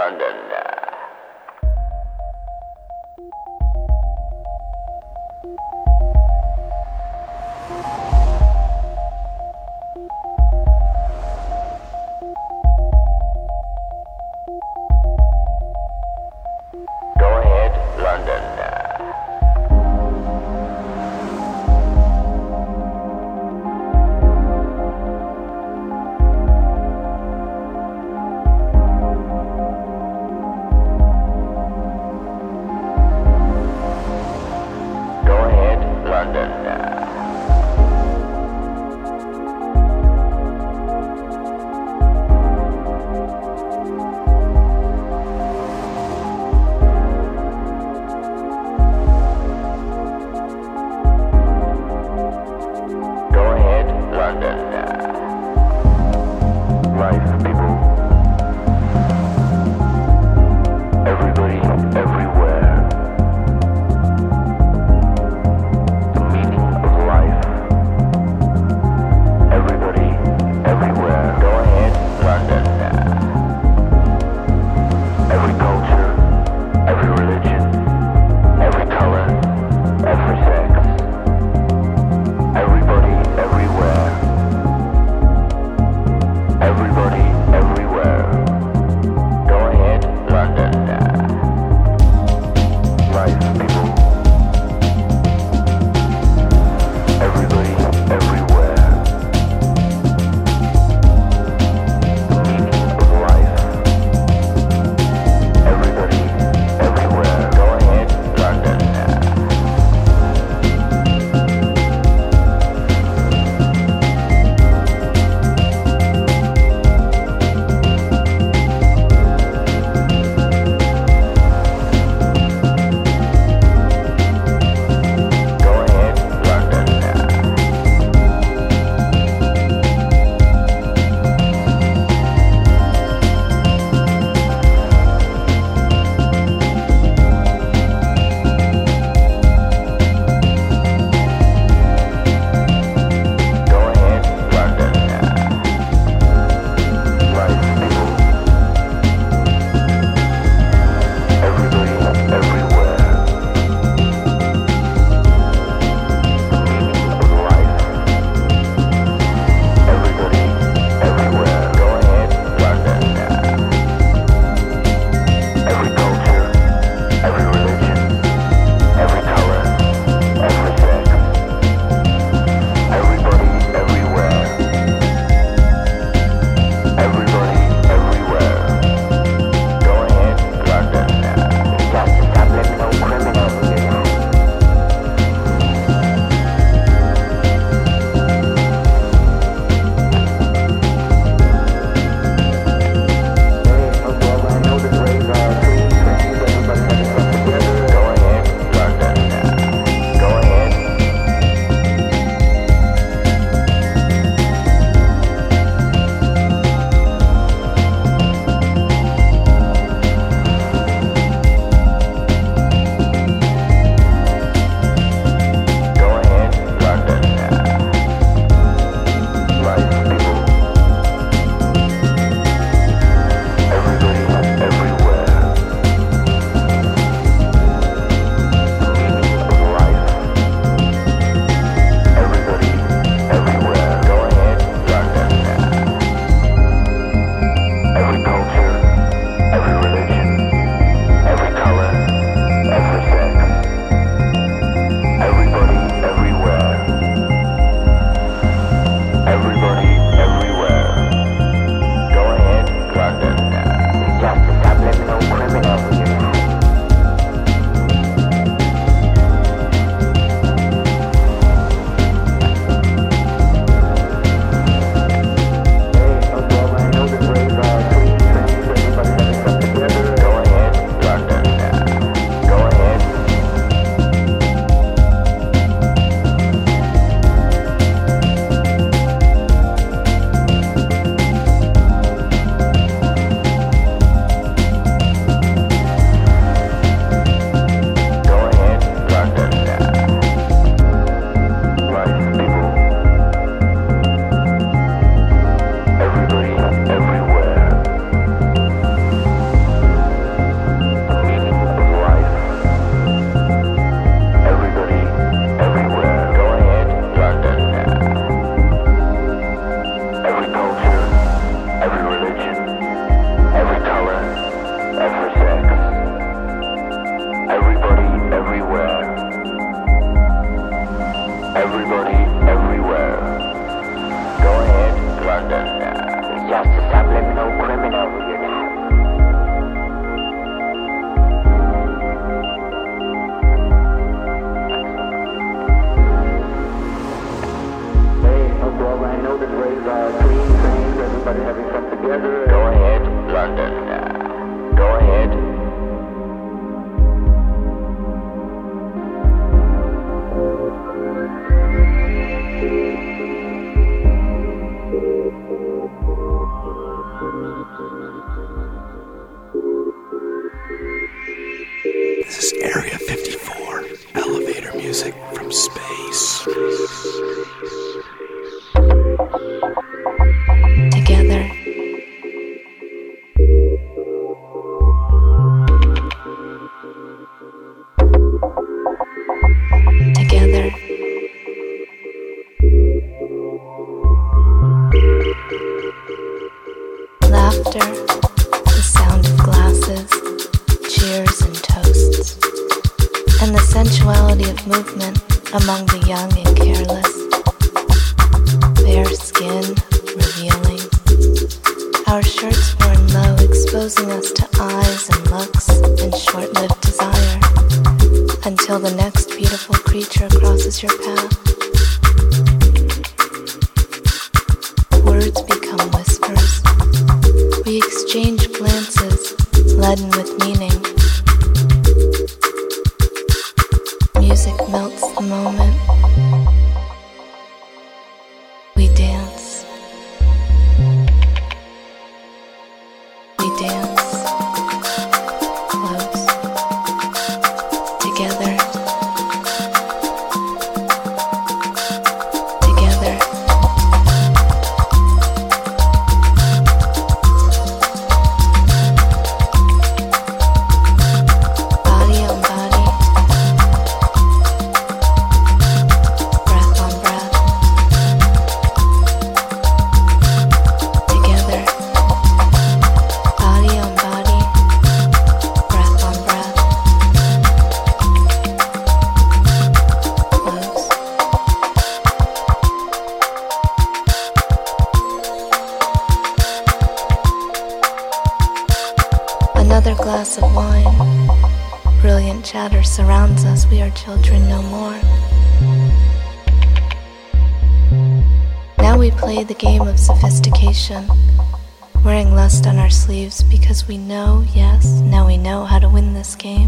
London. Go ahead, London. Area 54, elevator music from space. Together. Together. Laughter, the sound of glasses, cheers and toasts, and the sensuality of movement among the young and careless. Bare skin revealing, our shirts worn low exposing us to eyes and looks and short-lived desire, until the next beautiful creature crosses your path. Words become whispers. We exchange glances, leaden with meaning. Music melts the moment. We dance. We dance. Close. Together. Together. Body on body. Breath on breath. Together. Body on body. Breath on breath. Close. Another glass of wine. Brilliant chatter surrounds us. We are children no more. Now we play the game of sophistication, wearing lust on our sleeves because we know, yes, now we know how to win this game.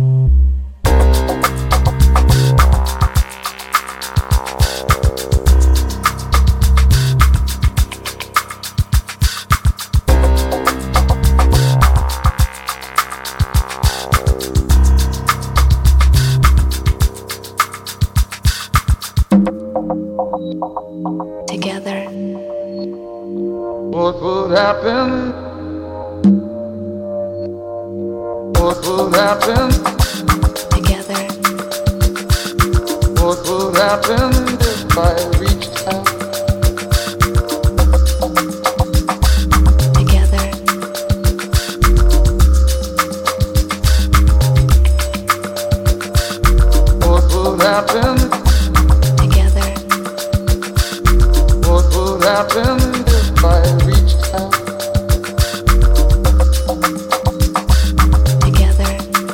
Together. What would happen? What would happen? Together. What would happen if I reached out? Together. What would happen? Together. What would happen if I reached out? Together.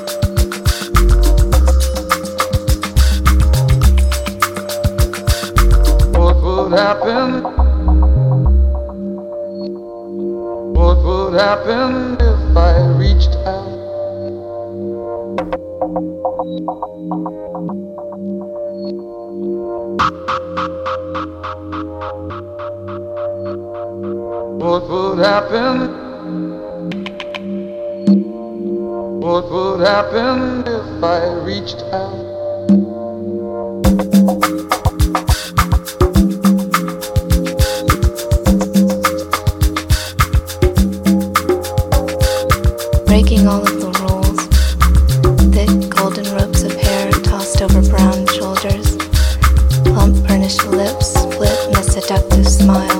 What would happen? What would happen if I reached out? What would happen? What would happen if I reached out? Breaking all of the rules. Thick golden ropes of hair tossed over brown shoulders. Plump burnished lips split in a seductive smile.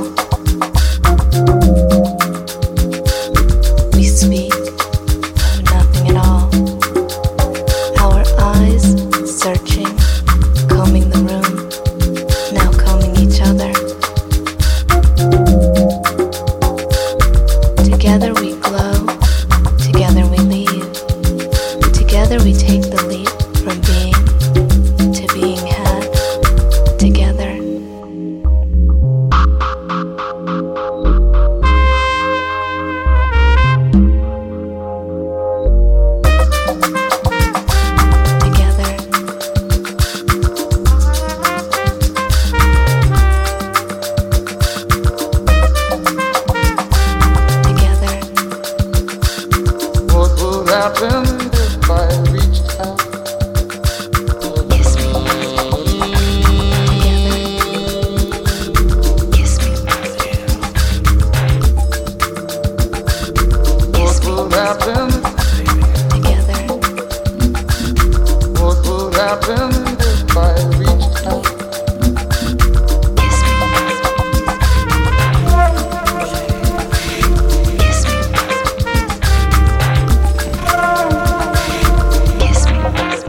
We speak of nothing at all. Our eyes searching, combing the room, now combing each other. Together we glow, together we leave. Together we take the leap from being to being had. Together. What would happen if I reached out? happen? Together. What would happen if I reached out? Kiss me. Kiss me. Kiss me.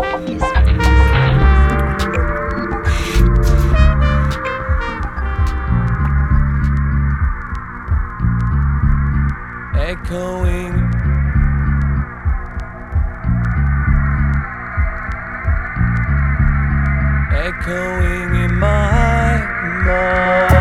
Echoing, echoing in my mind.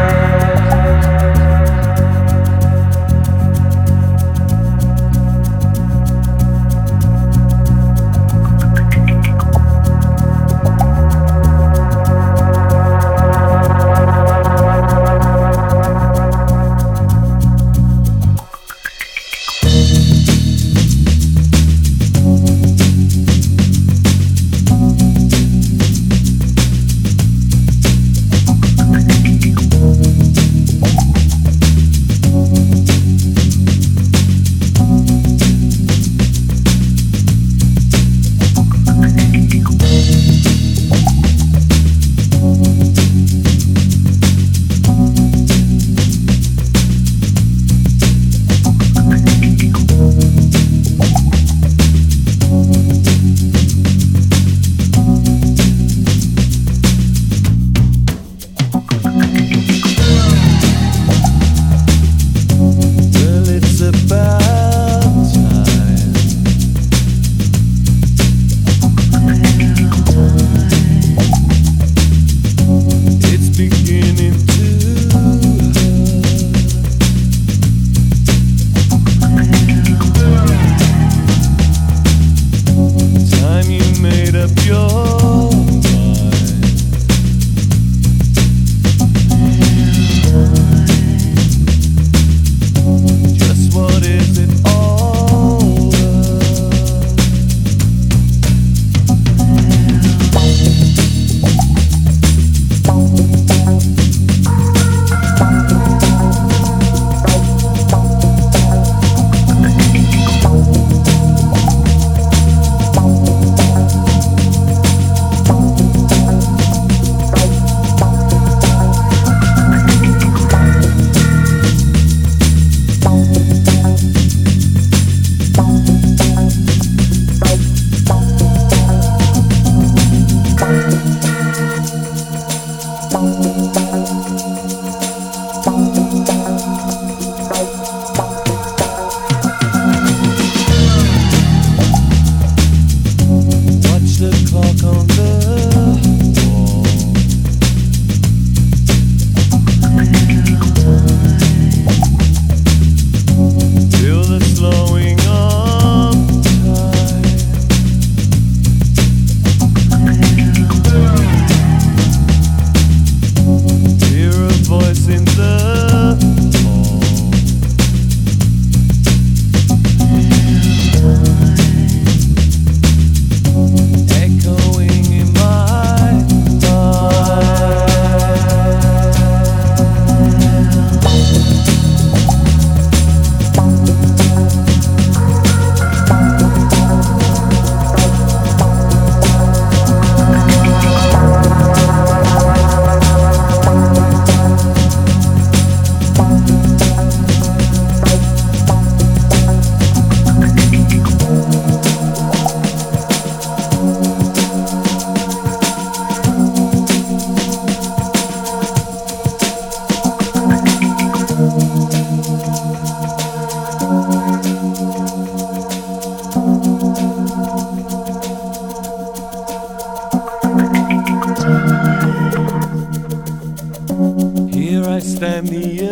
stand the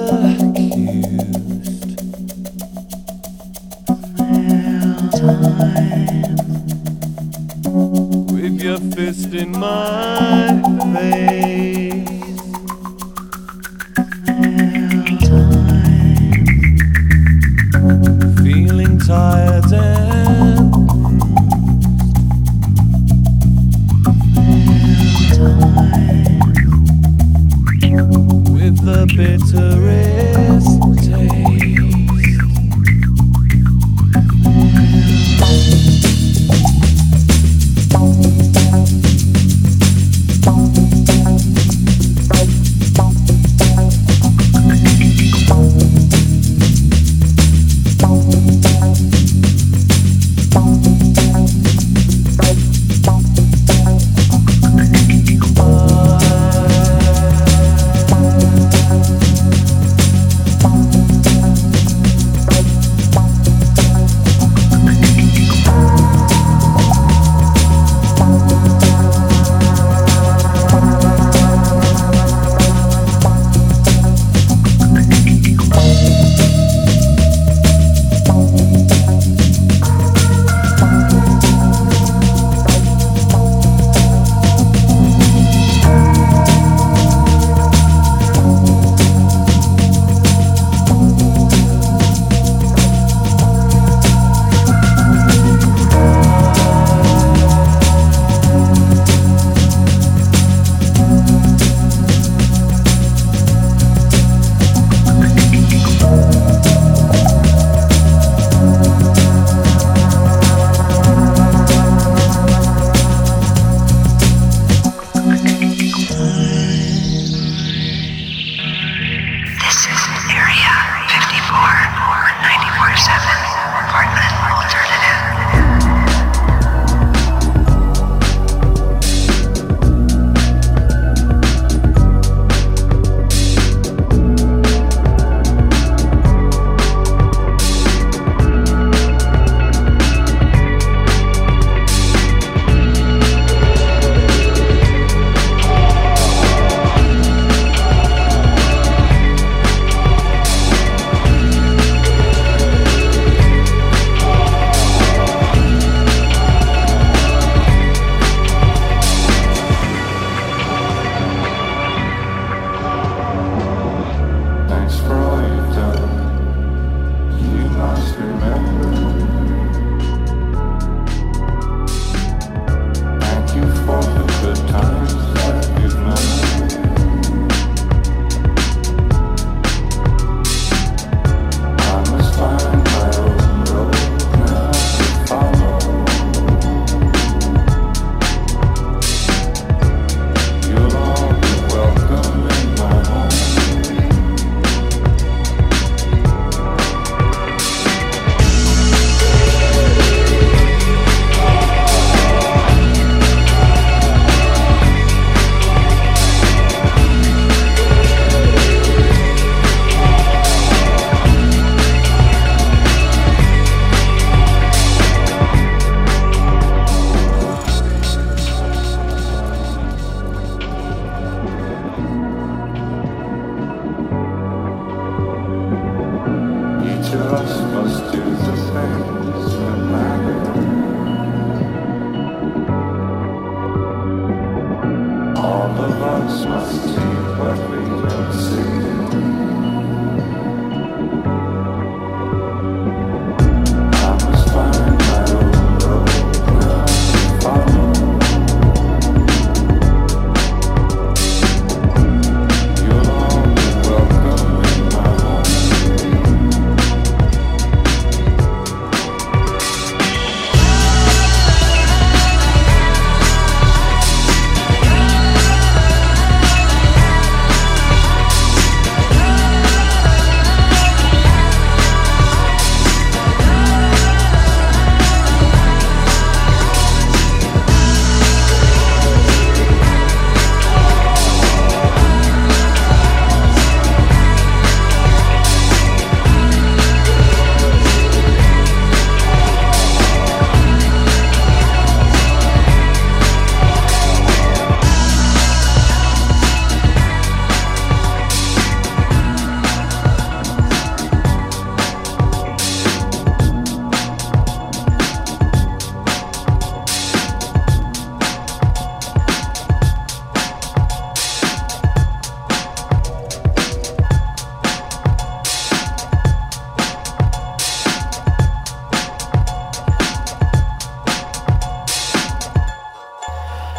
accused. With your fist in my face. Feeling tired and with the bitterest taste.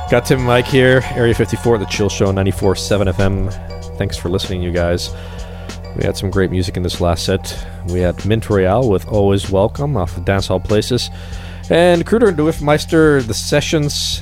Got Tim and Mike here, Area 54, The Chill Show, 94.7 FM. Thanks for listening, you guys. We had some great music in this last set. We had Mint Royale with Always Welcome off of Dancehall Places. And Kruder and Dwiftmeister, The Sessions.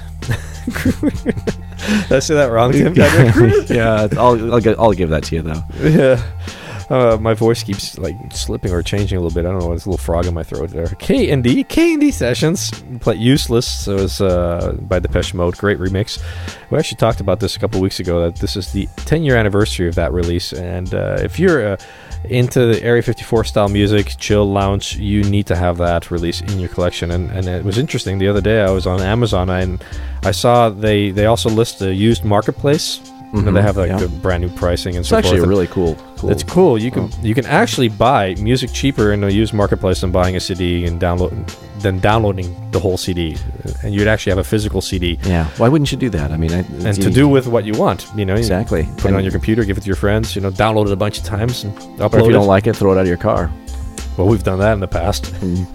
Did I say that wrong, Tim? Yeah, I'll give that to you, though. Yeah. My voice keeps like slipping or changing a little bit. I don't know. There's a little frog in my throat there. K&D Sessions. Play Useless. So it was by Depeche Mode. Great remix. We actually talked about this a couple weeks ago, that this is the 10-year anniversary of that release. And if you're into the Area 54 style music, chill, lounge, you need to have that release in your collection. And it was interesting. The other day I was on Amazon and I saw they also list the used marketplace. Mm-hmm. They have the brand new pricing and so forth. It's actually really cool. It's cool. You can actually buy music cheaper in a used marketplace than buying a CD and downloading the whole CD, and you'd actually have a physical CD. Yeah. Why wouldn't you do that? I mean, to do with what you want. Exactly. Put it on your computer, give it to your friends. Download it a bunch of times and upload it. Or if you don't like it, throw it out of your car. Well, we've done that in the past.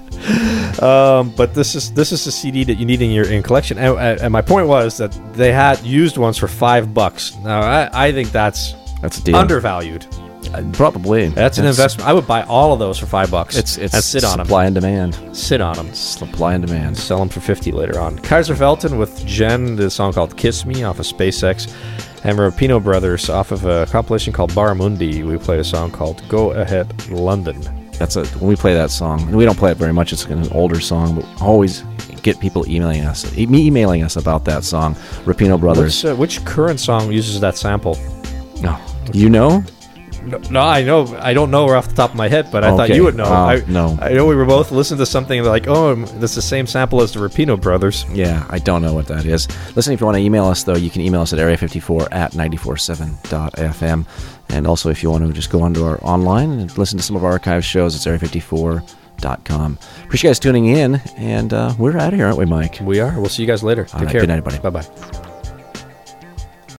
But this is a CD that you need in your collection. And my point was that they had used ones for $5. Now I think that's a deal. Undervalued. Probably. That's an investment. I would buy all of those for $5. It's and sit on them. Supply and demand. Sit on them. Supply and demand. Sell them for $50 later on. Kaiser Felton with Jen, the song called Kiss Me off of SpaceX. And Rapino Brothers off of a compilation called Barramundi. We played a song called Go Ahead London. When we play that song, and we don't play it very much, it's an older song, but always get people emailing us about that song, Rapino Brothers. Which current song uses that sample? No. You know? No, I know. I don't know off the top of my head, but I thought you would know. No. I know we were both listening to something and they're like, oh, that's the same sample as the Rapino Brothers. Yeah, I don't know what that is. Listen, if you want to email us, though, you can email us at area54@947.fm. And also, if you want to just go onto our online and listen to some of our archive shows, it's area54.com. Appreciate you guys tuning in, and we're out of here, aren't we, Mike? We are. We'll see you guys later. Take care. Good night, everybody. Bye-bye.